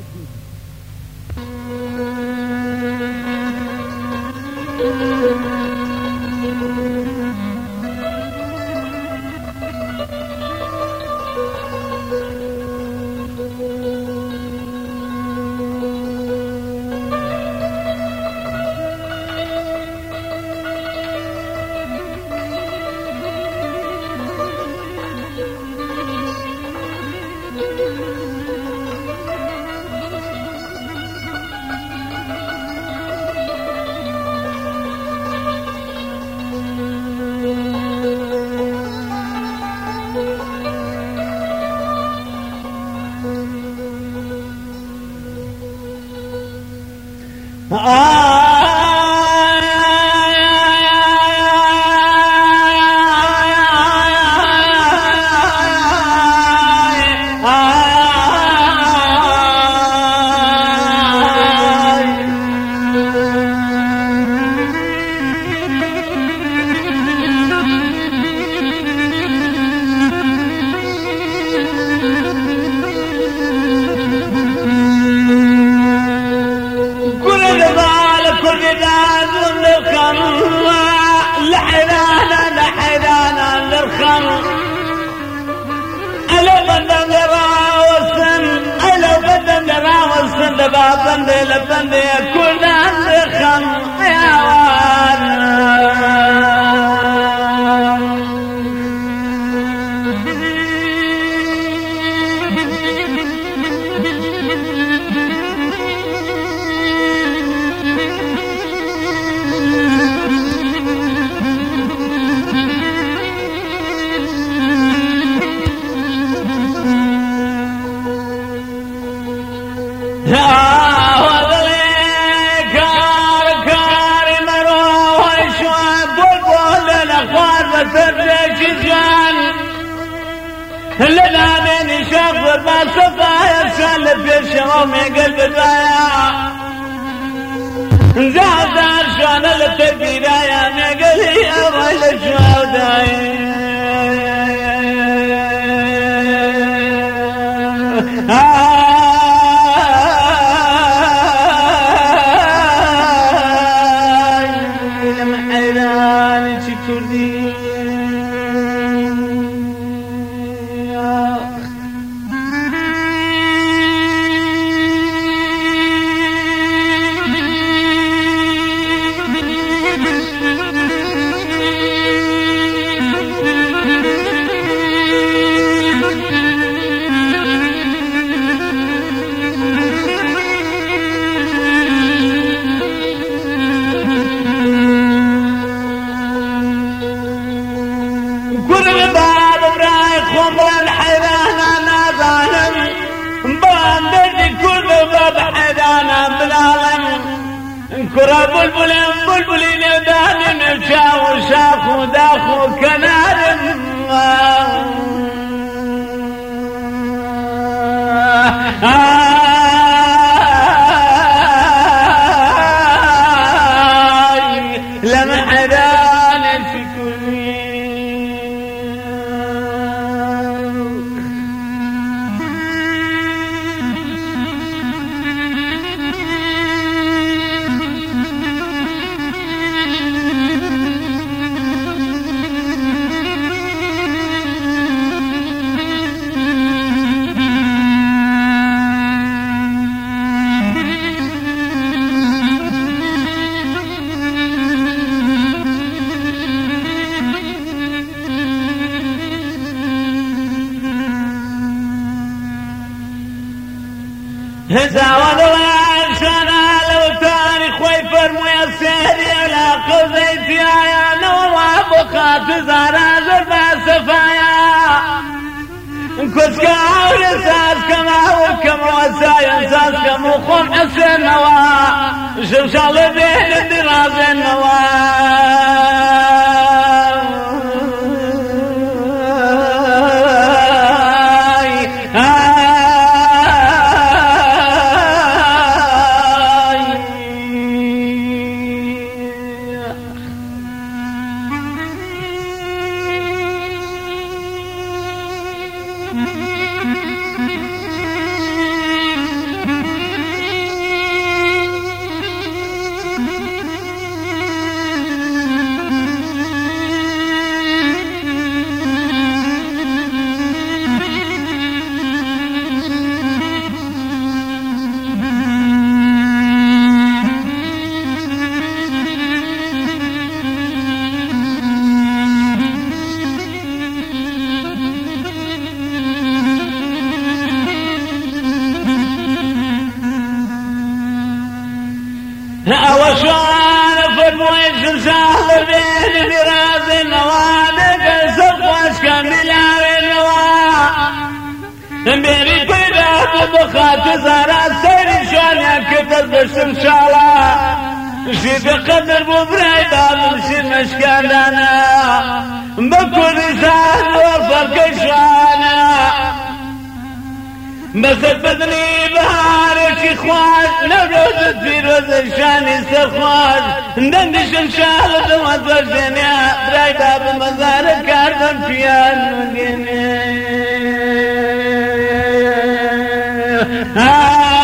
بابندي لبندي كل خم حيوان لنا من شغل ما صفايا سالب الشوم قلب بايا زاد شان التبيرايا نقلي يا رجل شوداي لم حيران شكردي كرة بلبلين دان نشاو شاخو داخو كنار لما حدان في كل هزاوان وعشانا لو تاريخ ويفر ميسيري ولا قضيت يا نوما بخات زارا زربا سفايا كسكا ونساس كما وكم وسايا انساس كم وخم حسن نوا شمشال بين الدراز النوا شال بين براز نوادك سفاش كاملا نوا بيري بيدا بخات زارا سيري شانيا كتل بشم شالا شيد قدر ببراي دار شي مشكالانا بكل شان وفرق شانا بس بدني بهارك اخوان نبرز فيروز شاني سخوان ندندش شال دوات برجنيا براي دار مزار كاردن فيان مجنيا